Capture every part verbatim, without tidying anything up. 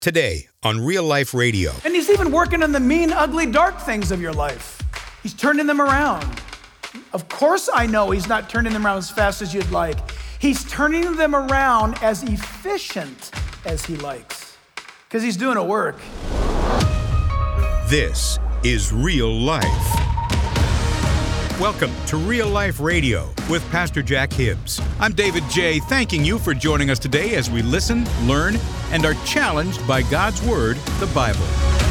Today on Real Life Radio. And he's even working on the mean, ugly, dark things of your life. He's turning them around. Of course I know he's not turning them around as fast as you'd like. He's turning them around as efficient as he likes, because he's doing a work. This is Real Life. Welcome to Real Life Radio with Pastor Jack Hibbs. I'm David J., thanking you for joining us today as we listen, learn, and are challenged by God's Word, the Bible.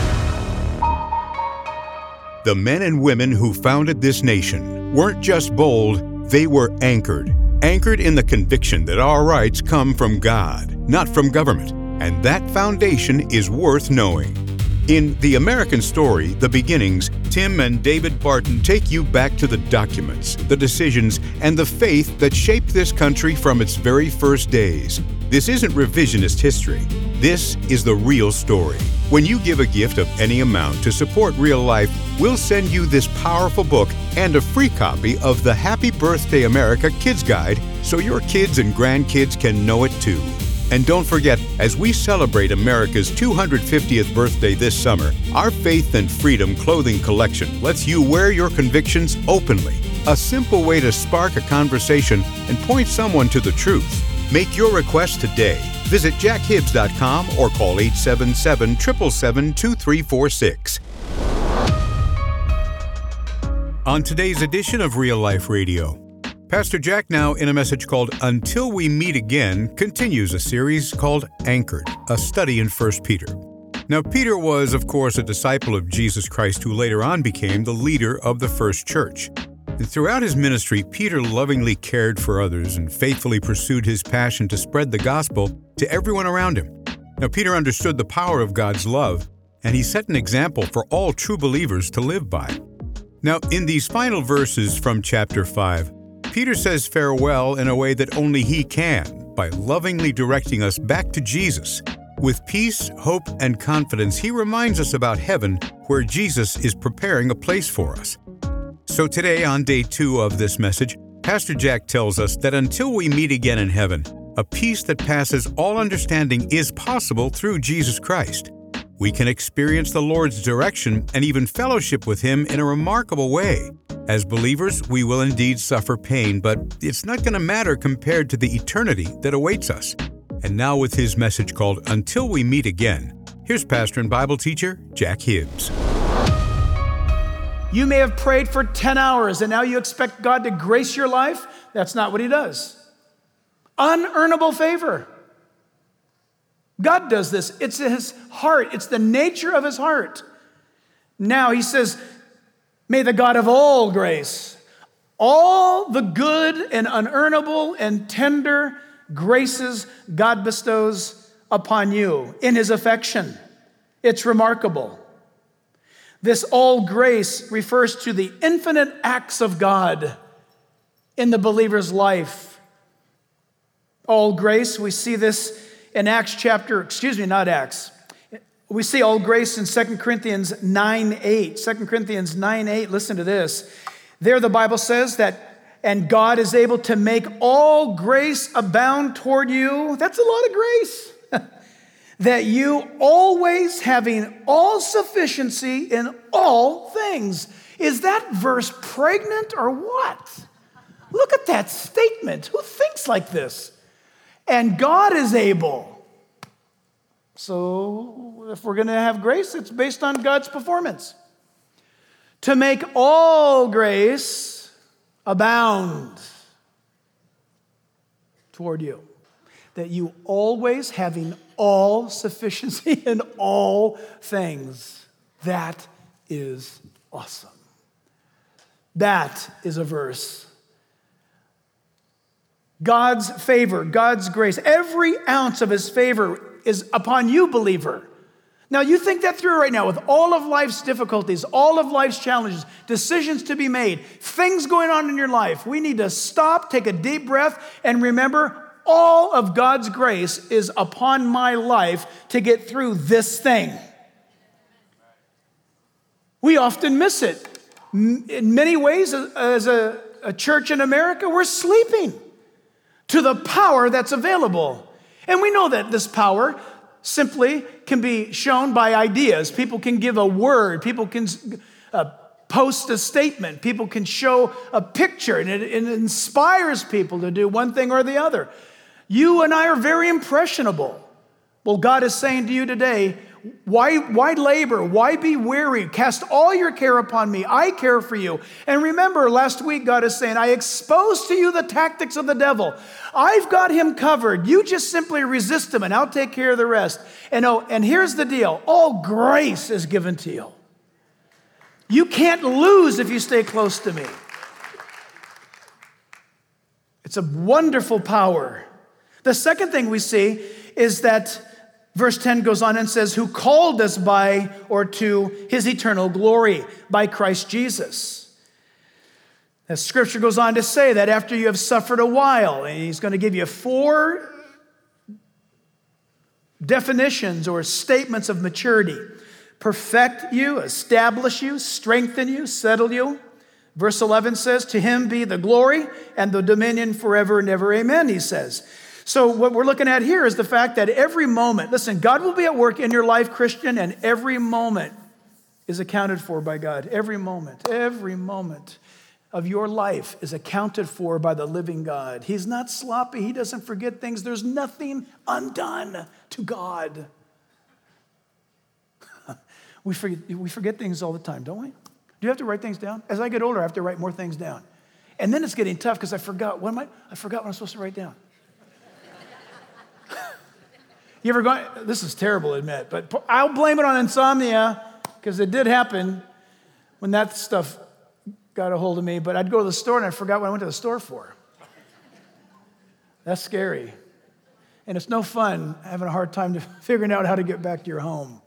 The men and women who founded this nation weren't just bold, they were anchored. Anchored in the conviction that our rights come from God, not from government. And that foundation is worth knowing. In The American Story, The Beginnings, Tim and David Barton take you back to the documents, the decisions, and the faith that shaped this country from its very first days. This isn't revisionist history. This is the real story. When you give a gift of any amount to support Real Life, we'll send you this powerful book and a free copy of the Happy Birthday America Kids Guide so your kids and grandkids can know it too. And don't forget, as we celebrate America's two hundred fiftieth birthday this summer, our Faith and Freedom clothing collection lets you wear your convictions openly. A simple way to spark a conversation and point someone to the truth. Make your request today. Visit jack hibbs dot com or call eight seven seven, seven seven seven, two three four six. On today's edition of Real Life Radio, Pastor Jack, now in a message called Until We Meet Again, continues a series called Anchored, a study in First Peter. Now, Peter was, of course, a disciple of Jesus Christ who later on became the leader of the first church. And throughout his ministry, Peter lovingly cared for others and faithfully pursued his passion to spread the gospel to everyone around him. Now, Peter understood the power of God's love, and he set an example for all true believers to live by. Now, in these final verses from chapter five, Peter says farewell in a way that only he can, by lovingly directing us back to Jesus. With peace, hope, and confidence, he reminds us about heaven, where Jesus is preparing a place for us. So today, on day two of this message, Pastor Jack tells us that until we meet again in heaven, a peace that passes all understanding is possible through Jesus Christ. We can experience the Lord's direction and even fellowship with Him in a remarkable way. As believers, we will indeed suffer pain, but it's not going to matter compared to the eternity that awaits us. And now with his message called Until We Meet Again, here's pastor and Bible teacher Jack Hibbs. You may have prayed for ten hours and now you expect God to grace your life. That's not what He does. Unearnable favor. God does this. It's His heart. It's the nature of His heart. Now He says, may the God of all grace, all the good and unearnable and tender graces God bestows upon you in His affection. It's remarkable. This all grace refers to the infinite acts of God in the believer's life. All grace, we see this in Acts chapter, excuse me, not Acts. We see all grace in Second Corinthians nine eight. Second Corinthians nine eight, listen to this. There the Bible says that, and God is able to make all grace abound toward you. That's a lot of grace. That you always having all sufficiency in all things. Is that verse pregnant or what? Look at that statement. Who thinks like this? And God is able. So if we're going to have grace, it's based on God's performance. To make all grace abound toward you. That you always having all sufficiency in all things. That is awesome. That is a verse. God's favor, God's grace, every ounce of His favor is upon you, believer. Now you think that through right now with all of life's difficulties, all of life's challenges, decisions to be made, things going on in your life. We need to stop, take a deep breath, and remember all of God's grace is upon my life to get through this thing. We often miss it. In many ways, as a, a church in America, we're sleeping to the power that's available. And we know that this power simply can be shown by ideas. People can give a word. People can uh, post a statement. People can show a picture, and it, it inspires people to do one thing or the other. You and I are very impressionable. Well, God is saying to you today, why, why labor? Why be weary? Cast all your care upon me. I care for you. And remember, last week, God is saying, I expose to you the tactics of the devil. I've got him covered. You just simply resist him, and I'll take care of the rest. And, oh, and here's the deal. All grace is given to you. You can't lose if you stay close to me. It's a wonderful power. The second thing we see is that verse ten goes on and says, who called us by or to his eternal glory by Christ Jesus. As scripture goes on to say that after you have suffered a while, and he's going to give you four definitions or statements of maturity. Perfect you, establish you, strengthen you, settle you. Verse eleven says, to him be the glory and the dominion forever and ever. Amen, he says. So what we're looking at here is the fact that every moment, listen, God will be at work in your life, Christian, and every moment is accounted for by God. Every moment, every moment of your life is accounted for by the living God. He's not sloppy. He doesn't forget things. There's nothing undone to God. we, forget, we forget things all the time, don't we? Do you have to write things down? As I get older, I have to write more things down. And then it's getting tough because I forgot. What am I? I forgot what I'm supposed to write down. You ever gone, this is terrible to admit, but I'll blame it on insomnia because it did happen when that stuff got a hold of me, but I'd go to the store and I forgot what I went to the store for. That's scary. And it's no fun having a hard time to figuring out how to get back to your home.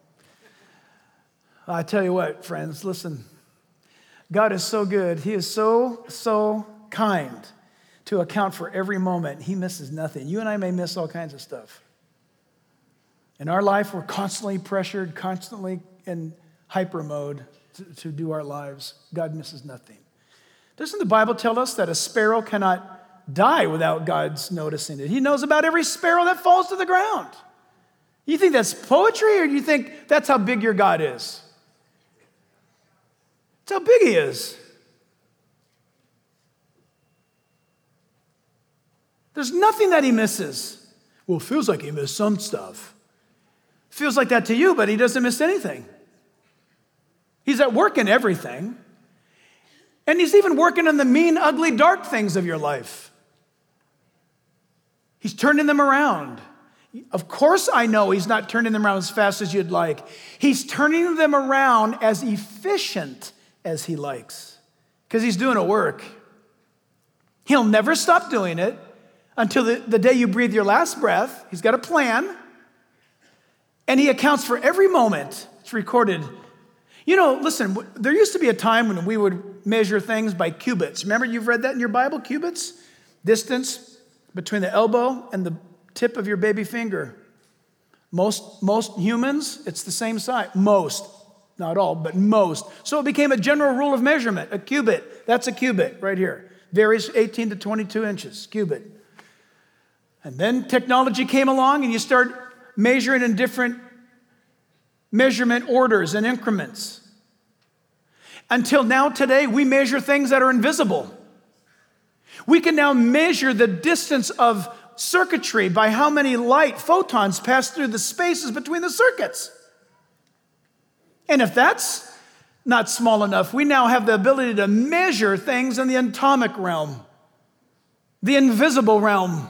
I tell you what, friends, listen. God is so good. He is so, so kind to account for every moment. He misses nothing. You and I may miss all kinds of stuff. In our life, we're constantly pressured, constantly in hyper mode to, to do our lives. God misses nothing. Doesn't the Bible tell us that a sparrow cannot die without God's noticing it? He knows about every sparrow that falls to the ground. You think that's poetry, or do you think that's how big your God is? It's how big he is. There's nothing that he misses. Well, it feels like he missed some stuff. Feels like that to you, but he doesn't miss anything. He's at work in everything. And he's even working in the mean, ugly, dark things of your life. He's turning them around. Of course I know he's not turning them around as fast as you'd like. He's turning them around as efficient as he likes, because he's doing a work. He'll never stop doing it until the, the day you breathe your last breath. He's got a plan. And he accounts for every moment. It's recorded. You know, listen, there used to be a time when we would measure things by cubits. Remember, you've read that in your Bible, cubits? Distance between the elbow and the tip of your baby finger. Most, most humans, it's the same size. Most, not all, but most. So it became a general rule of measurement, a cubit. That's a cubit right here. Varies eighteen to twenty-two inches, cubit. And then technology came along and you start measuring in different measurement orders and increments. Until now, today, we measure things that are invisible. We can now measure the distance of circuitry by how many light photons pass through the spaces between the circuits. And if that's not small enough, we now have the ability to measure things in the atomic realm, the invisible realm.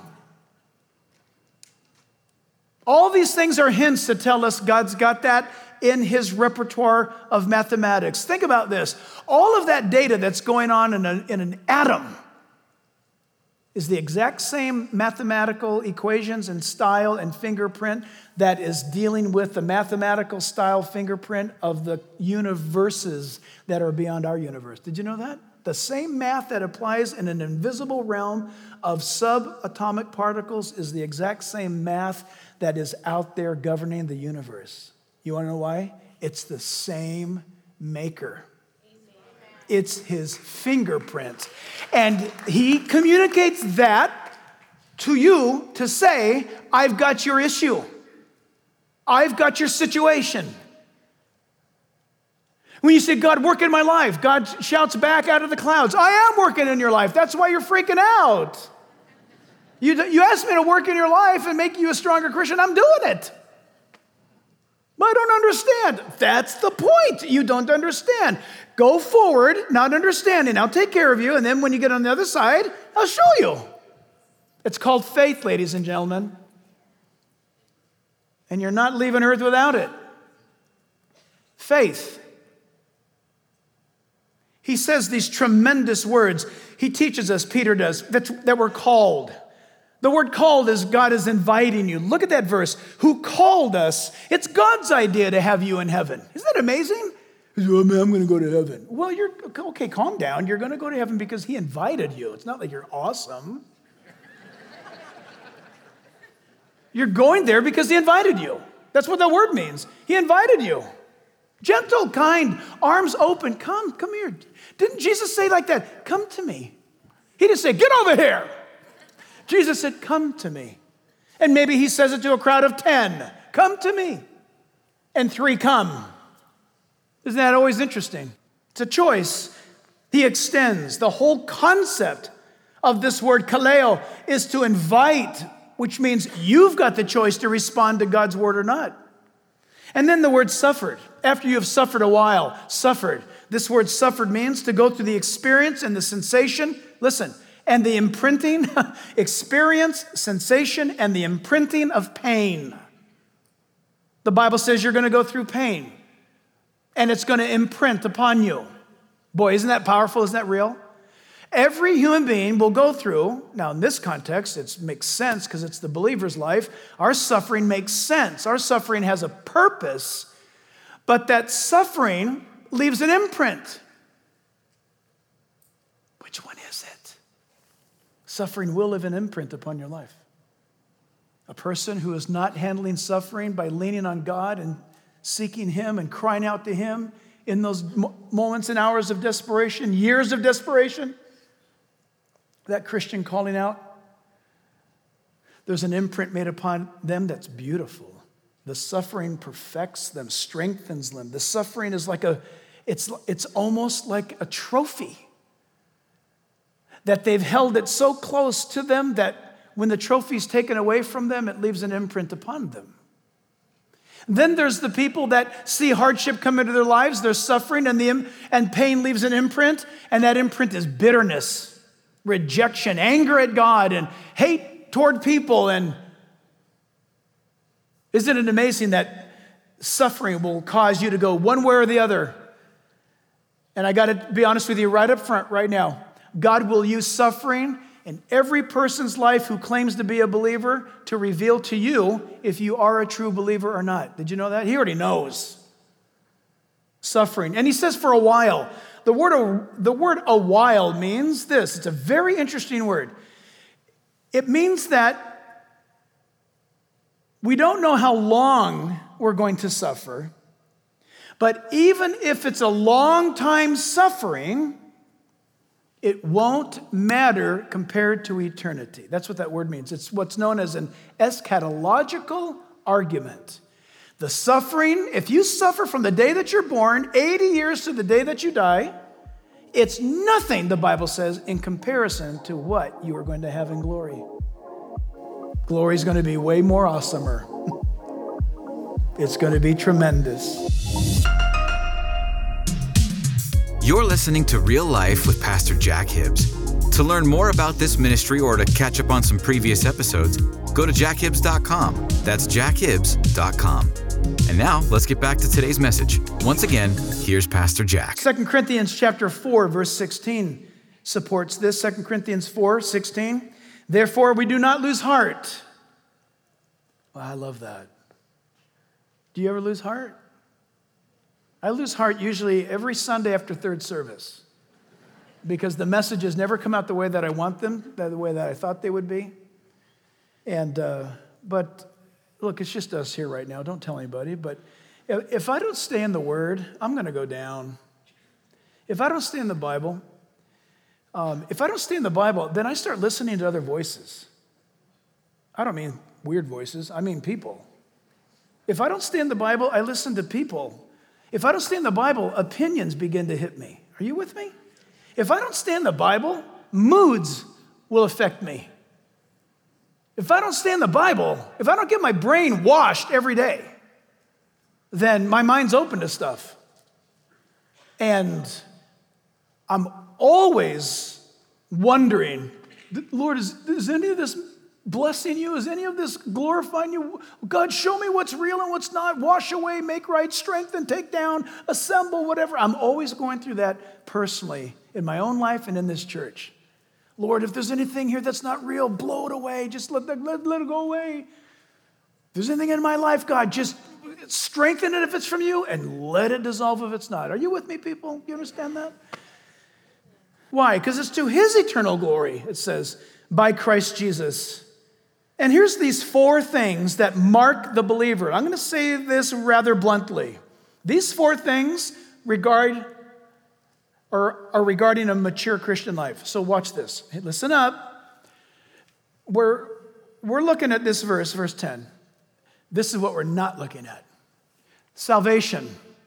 All these things are hints to tell us God's got that in his repertoire of mathematics. Think about this. All of that data that's going on in, a, in an atom is the exact same mathematical equations and style and fingerprint that is dealing with the mathematical style fingerprint of the universes that are beyond our universe. Did you know that? The same math that applies in an invisible realm of subatomic particles is the exact same math that is out there governing the universe. You want to know why? It's the same maker. It's his fingerprint. And he communicates that to you to say, I've got your issue. I've got your situation. When you say, God, work in my life, God shouts back out of the clouds, I am working in your life. That's why you're freaking out. You, you asked me to work in your life and make you a stronger Christian. I'm doing it. But I don't understand. That's the point. You don't understand. Go forward, not understanding. I'll take care of you, and then when you get on the other side, I'll show you. It's called faith, ladies and gentlemen. And you're not leaving earth without it. Faith. He says these tremendous words. He teaches us, Peter does, that, that we're called. The word called is God is inviting you. Look at that verse. Who called us? It's God's idea to have you in heaven. Isn't that amazing? Oh, man, I'm going to go to heaven. Well, you're okay, calm down. You're going to go to heaven because he invited you. It's not like you're awesome. You're going there because he invited you. That's what that word means. He invited you. Gentle, kind, arms open. Come, come here. Didn't Jesus say like that? Come to me. He didn't say, get over here. Jesus said, come to me. And maybe he says it to a crowd of ten. Come to me. And three come. Isn't that always interesting? It's a choice. He extends. The whole concept of this word kaleo is to invite, which means you've got the choice to respond to God's word or not. And then the word suffered. After you have suffered a while, suffered. This word suffered means to go through the experience and the sensation. Listen, and the imprinting, experience, sensation, and the imprinting of pain. The Bible says you're going to go through pain, and it's going to imprint upon you. Boy, isn't that powerful? Isn't that real? Every human being will go through, now in this context, it makes sense because it's the believer's life. Our suffering makes sense. Our suffering has a purpose, but that suffering leaves an imprint. Which one is it? Suffering will leave an imprint upon your life. A person who is not handling suffering by leaning on God and seeking him and crying out to him in those moments and hours of desperation, years of desperation, that Christian calling out, there's an imprint made upon them that's beautiful. The suffering perfects them, strengthens them. The suffering is like a, it's, it's almost like a trophy that they've held it so close to them that when the trophy's taken away from them, it leaves an imprint upon them. Then there's the people that see hardship come into their lives, there's suffering, and, the, and pain leaves an imprint, and that imprint is bitterness, rejection, anger at God, and hate toward people. And isn't it amazing that suffering will cause you to go one way or the other? And I got to be honest with you right up front right now. God will use suffering in every person's life who claims to be a believer to reveal to you if you are a true believer or not. Did you know that? He already knows. Suffering. And he says for a while. The word, the word a while means this. It's a very interesting word. It means that we don't know how long we're going to suffer, but even if it's a long time suffering, it won't matter compared to eternity. That's what that word means. It's what's known as an eschatological argument. The suffering, if you suffer from the day that you're born, eighty years to the day that you die, it's nothing, the Bible says, in comparison to what you are going to have in glory. Glory is going to be way more awesomer. It's going to be tremendous. You're listening to Real Life with Pastor Jack Hibbs. To learn more about this ministry or to catch up on some previous episodes, go to jack hibbs dot com. That's jack hibbs dot com. And now, let's get back to today's message. Once again, here's Pastor Jack. Second Corinthians chapter four, verse sixteen supports this. Second Corinthians four, sixteen. Therefore, we do not lose heart. Well, I love that. Do you ever lose heart? I lose heart usually every Sunday after third service because the messages never come out the way that I want them, the way that I thought they would be. And, uh, but look, it's just us here right now. Don't tell anybody. But if I don't stay in the Word, I'm going to go down. If I don't stay in the Bible, um, if I don't stay in the Bible, then I start listening to other voices. I don't mean weird voices. I mean people. If I don't stay in the Bible, I listen to people. If I don't stay in the Bible, opinions begin to hit me. Are you with me? If I don't stay in the Bible, moods will affect me. If I don't stay in the Bible, if I don't get my brain washed every day, then my mind's open to stuff. And I'm always wondering, Lord, is, is any of this blessing you? Is any of this glorifying you? God, show me what's real and what's not. Wash away, make right, strengthen, take down, assemble, whatever. I'm always going through that personally in my own life and in this church. Lord, if there's anything here that's not real, blow it away. Just let, let, let it go away. If there's anything in my life, God, just strengthen it if it's from you and let it dissolve if it's not. Are you with me, people? You understand that? Why? Because it's to his eternal glory, it says, by Christ Jesus. And here's these four things that mark the believer. I'm going to say this rather bluntly. These four things regard or are regarding a mature Christian life. So watch this. Hey, listen up. We're, we're looking at this verse, verse ten. This is what we're not looking at. Salvation.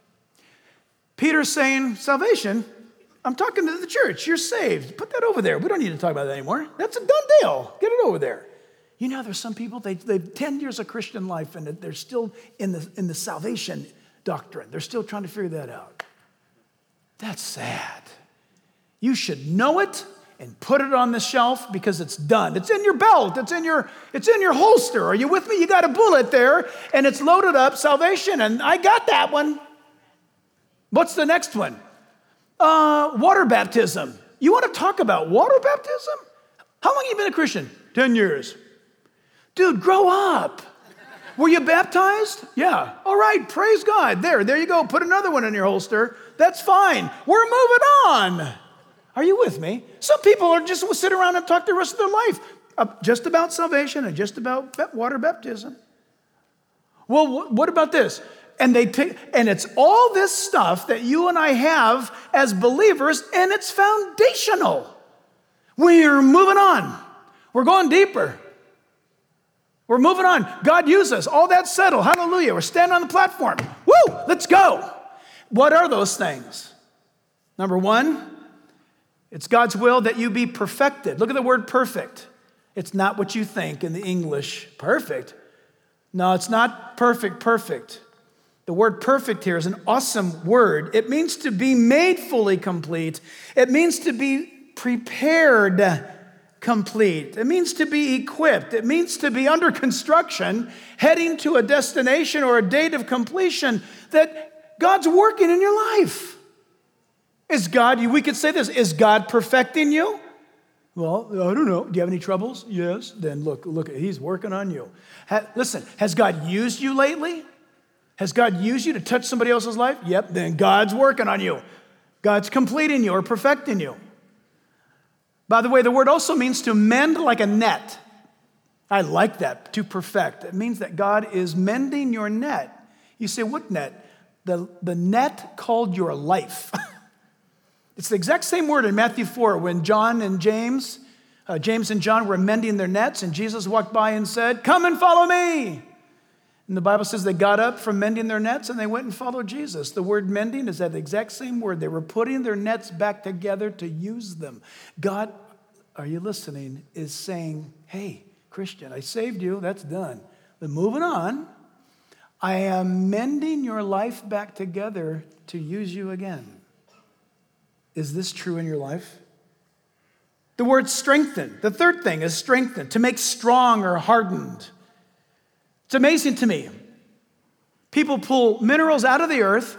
Peter's saying, salvation? I'm talking to the church. You're saved. Put that over there. We don't need to talk about that anymore. That's a done deal. Get it over there. You know, there's some people, they, they've ten years of Christian life, and they're still in the, in the salvation doctrine. They're still trying to figure that out. That's sad. You should know it and put it on the shelf because it's done. It's in your belt. It's in your, it's in your holster. Are you with me? You got a bullet there, and it's loaded up, salvation, and I got that one. What's the next one? Uh, water baptism. You want to talk about water baptism? How long have you been a Christian? Ten years. Dude, grow up. Were you baptized? Yeah. All right, praise God. There, there you go. Put another one in your holster. That's fine. We're moving on. Are you with me? Some people are just will sit around and talk the rest of their life uh, just about salvation and just about water baptism. Well, wh- what about this? And they take, and it's all this stuff that you and I have as believers, and it's foundational. We're moving on. We're going deeper. We're moving on. God used us. All that's settled. Hallelujah. We're standing on the platform. Woo! Let's go. What are those things? Number one, it's God's will that you be perfected. Look at the word perfect. It's not what you think in the English. Perfect. No, it's not perfect, perfect. The word perfect here is an awesome word. It means to be made fully complete. It means to be prepared complete. It means to be equipped. It means to be under construction, heading to a destination or a date of completion that God's working in your life. Is God, we could say this, is God perfecting you? Well, I don't know. Do you have any troubles? Yes. Then look, look, he's working on you. Ha, listen, has God used you lately? Has God used you to touch somebody else's life? Yep, then God's working on you. God's completing you or perfecting you. By the way, the word also means to mend like a net. I like that, to perfect. It means that God is mending your net. You say, what net? The, the net called your life. It's the exact same word in Matthew four when John and James, uh, James and John were mending their nets, and Jesus walked by and said, come and follow me. And the Bible says they got up from mending their nets and they went and followed Jesus. The word mending is that exact same word. They were putting their nets back together to use them. God, are you listening, is saying, hey, Christian, I saved you. That's done. But moving on, I am mending your life back together to use you again. Is this true in your life? The word strengthen. The third thing is strengthen, to make strong or hardened. It's amazing to me. People pull minerals out of the earth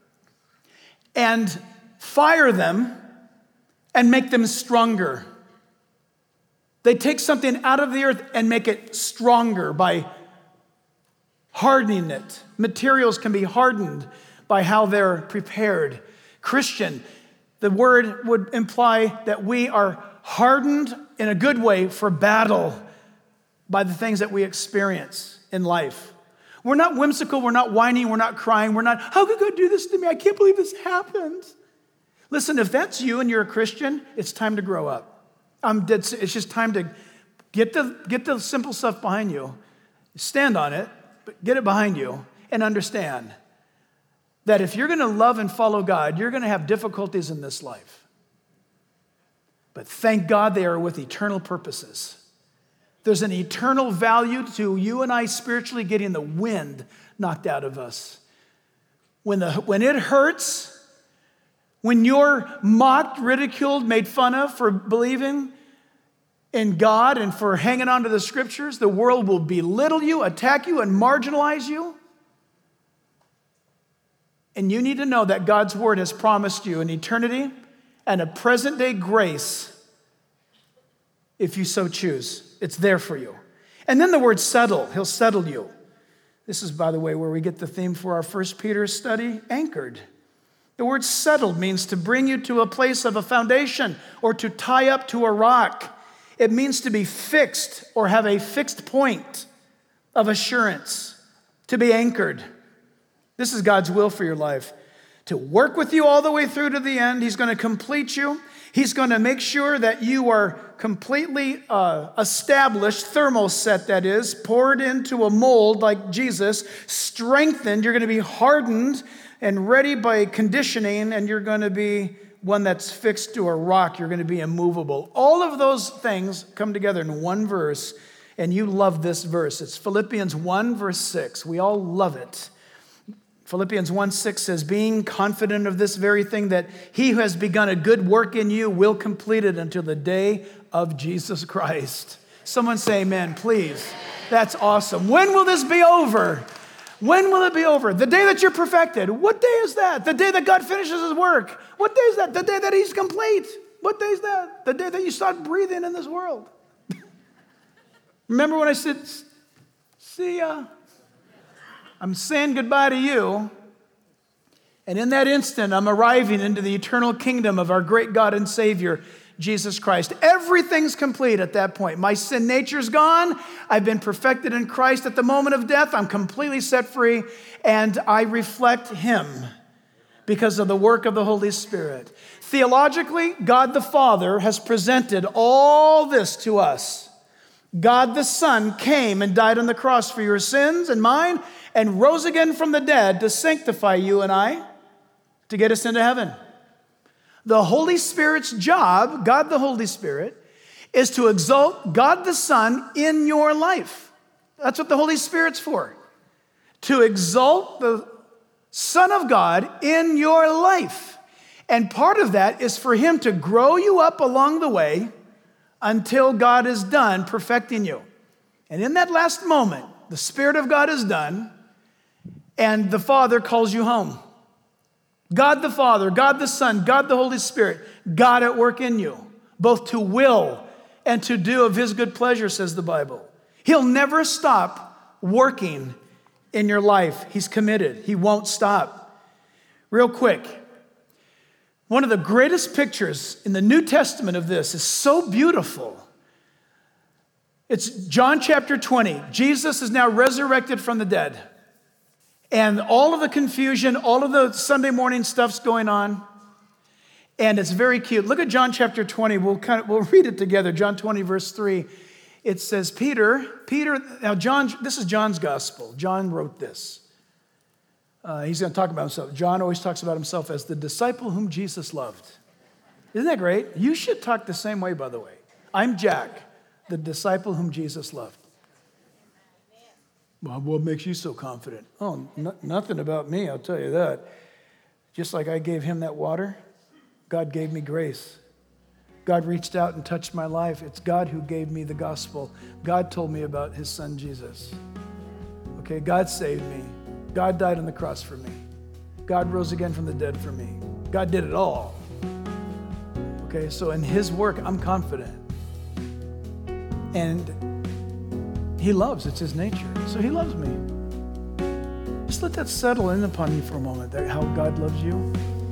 and fire them and make them stronger. They take something out of the earth and make it stronger by hardening it. Materials can be hardened by how they're prepared. Christian, the word would imply that we are hardened in a good way for battle by the things that we experience in life. We're not whimsical, we're not whining, we're not crying, we're not, how could God do this to me? I can't believe this happened. Listen, if that's you and you're a Christian, it's time to grow up. I'm dead. It's just time to get the, get the simple stuff behind you, stand on it, but get it behind you and understand that if you're going to love and follow God, you're going to have difficulties in this life. But thank God they are with eternal purposes. There's an eternal value to you and I spiritually getting the wind knocked out of us. When, the, when it hurts, when you're mocked, ridiculed, made fun of for believing in God and for hanging on to the scriptures, the world will belittle you, attack you, and marginalize you. And you need to know that God's word has promised you an eternity and a present-day grace if you so choose. It's there for you. And then the word settle. He'll settle you. This is, by the way, where we get the theme for our First Peter study, anchored. The word settled means to bring you to a place of a foundation or to tie up to a rock. It means to be fixed or have a fixed point of assurance, to be anchored. This is God's will for your life. To work with you all the way through to the end. He's going to complete you. He's going to make sure that you are completely uh, established, thermoset that is, poured into a mold like Jesus, strengthened. You're going to be hardened and ready by conditioning, and you're going to be one that's fixed to a rock. You're going to be immovable. All of those things come together in one verse, and you love this verse. It's Philippians one, verse six. We all love it. Philippians one six says, being confident of this very thing, that he who has begun a good work in you will complete it until the day of Jesus Christ. Someone say amen, please. That's awesome. When will this be over? When will it be over? The day that you're perfected. What day is that? The day that God finishes his work. What day is that? The day that he's complete. What day is that? The day that you start breathing in this world. Remember when I said, see ya? I'm saying goodbye to you, and in that instant, I'm arriving into the eternal kingdom of our great God and Savior, Jesus Christ. Everything's complete at that point. My sin nature's gone. I've been perfected in Christ. At the moment of death, I'm completely set free, and I reflect him because of the work of the Holy Spirit. Theologically, God the Father has presented all this to us. God the Son came and died on the cross for your sins and mine, and rose again from the dead to sanctify you and I, to get us into heaven. The Holy Spirit's job, God the Holy Spirit, is to exalt God the Son in your life. That's what the Holy Spirit's for. To exalt the Son of God in your life. And part of that is for him to grow you up along the way until God is done perfecting you. And in that last moment, the Spirit of God is done, and the Father calls you home. God the Father, God the Son, God the Holy Spirit, God at work in you, both to will and to do of his good pleasure, says the Bible. He'll never stop working in your life. He's committed. He won't stop. Real quick, one of the greatest pictures in the New Testament of this is so beautiful. It's John chapter twenty. Jesus is now resurrected from the dead. And all of the confusion, all of the Sunday morning stuff's going on. And it's very cute. Look at John chapter twenty. We'll kind of, we'll read it together. John twenty, verse three. It says, Peter, Peter, now John, this is John's gospel. John wrote this. Uh, he's going to talk about himself. John always talks about himself as the disciple whom Jesus loved. Isn't that great? You should talk the same way, by the way. I'm Jack, the disciple whom Jesus loved. Well, what makes you so confident? Oh, no, nothing about me, I'll tell you that. Just like I gave him that water, God gave me grace. God reached out and touched my life. It's God who gave me the gospel. God told me about his son, Jesus. Okay, God saved me. God died on the cross for me. God rose again from the dead for me. God did it all. Okay, so in his work, I'm confident. And he loves, it's his nature. So he loves me. Just let that settle in upon you for a moment, that how God loves you.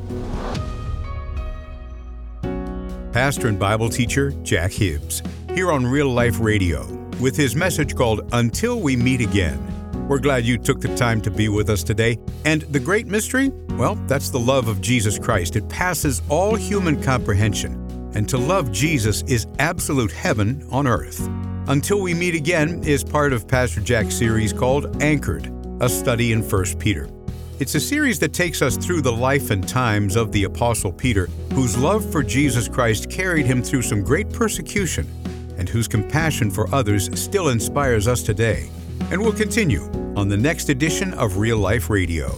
Pastor and Bible teacher Jack Hibbs, here on Real Life Radio, with his message called Until We Meet Again. We're glad you took the time to be with us today. And the great mystery? Well, that's the love of Jesus Christ. It passes all human comprehension. And to love Jesus is absolute heaven on earth. Until We Meet Again is part of Pastor Jack's series called Anchored, a study in First Peter. It's a series that takes us through the life and times of the Apostle Peter, whose love for Jesus Christ carried him through some great persecution, and whose compassion for others still inspires us today. And we'll continue on the next edition of Real Life Radio.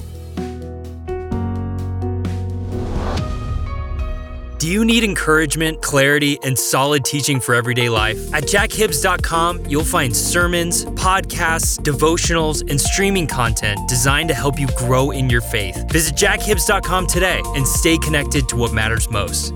Do you need encouragement, clarity, and solid teaching for everyday life? At jack hibbs dot com, you'll find sermons, podcasts, devotionals, and streaming content designed to help you grow in your faith. Visit jack hibbs dot com today and stay connected to what matters most.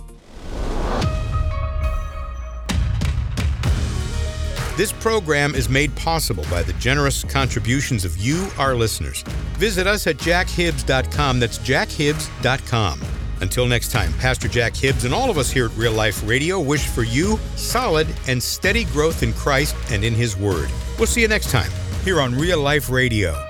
This program is made possible by the generous contributions of you, our listeners. Visit us at jack hibbs dot com. That's jack hibbs dot com. Until next time, Pastor Jack Hibbs and all of us here at Real Life Radio wish for you solid and steady growth in Christ and in His Word. We'll see you next time here on Real Life Radio.